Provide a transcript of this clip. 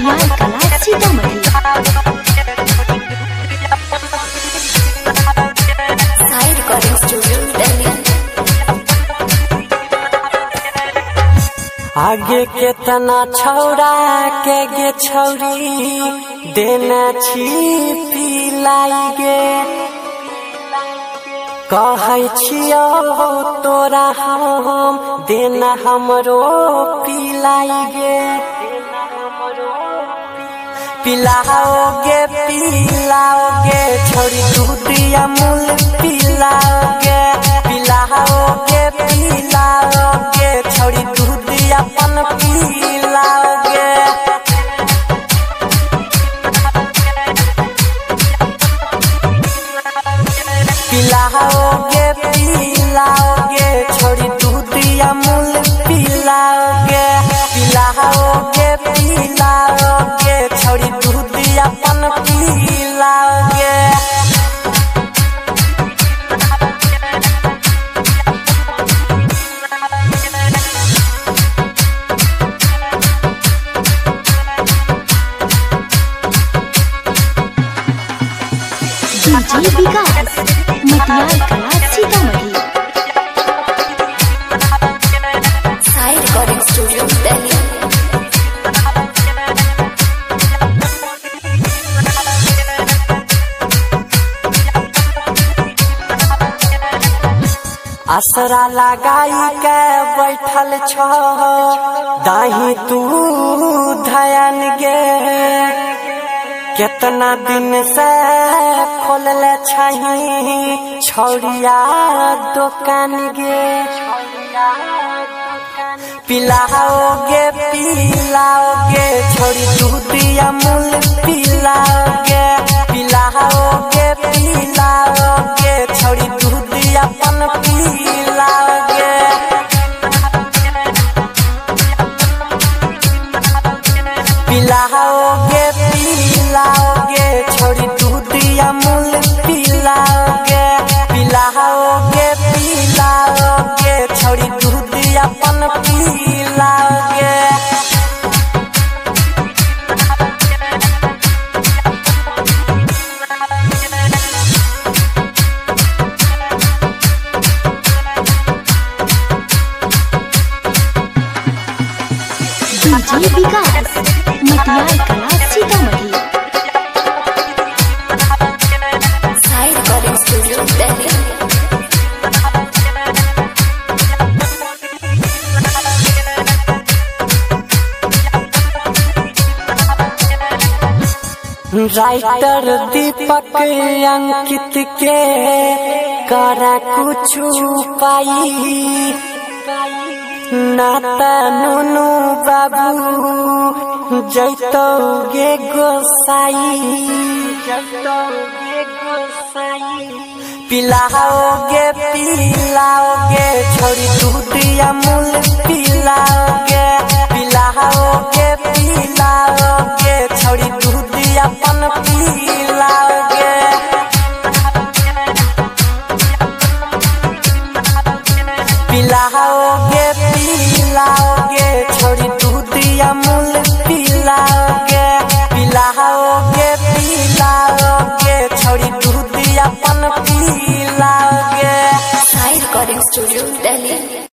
मटियार Kala Sitamarhi. Sai recording studio Delhi. आगे केतना छौड़ा के गे छौरी देना छी पिलाई गे कहै छियो तोरा हम देना हमरो पिलाई गे पिलाओगे पिलाओगे छौरी दूध अमूल पिलाओगे पिलाओगे पिलाओगे छौरी दूध अपन पिलाओगे पिलाओगे पिलाओगे छौरी दूध अमूल पिलाओगे पिलाओगे पिलाओगे छौरी दूध अपन पिलाओगे DJ Vikas Matiyar Kala Sitamarhi. Sai recording studio Delhi. असरा लगाई के बैठल छो दाही तू धयन गे केतना दिन से खोलले छही छौरिया दुकान गे पिलाओगे पिलाओगे छौरी दूध अमूल पिलाओगे पिलाओगे पिलाओगे छौरी दूध अपन पिलाओगे पिलाओगे पिलाओगे छौरी दूध अमूल पिलाओगे पिलाओगे पिलाओगे छौरी दूध अपन पिलाओगे DJ Vikas Matiyar Kala Sitamarhi. Sai recording studio Delhi. Writer Deepak Ankit के करा कुछ पाई नाता नुनु बाबू जैतोगे गोसाई पिलाओगे पिलाओगे छौरी दूध अमूल पिलाओगे पिलाओगे पिलाओगे छौरी दूध अपन पिलाओगे पिलाओगे पिलाओगे छौरी दूध अमूल पिलाओगे पिलाओगे पिलाओगे छौरी दूध अपन पिलाओगे। Sai recording studio Delhi.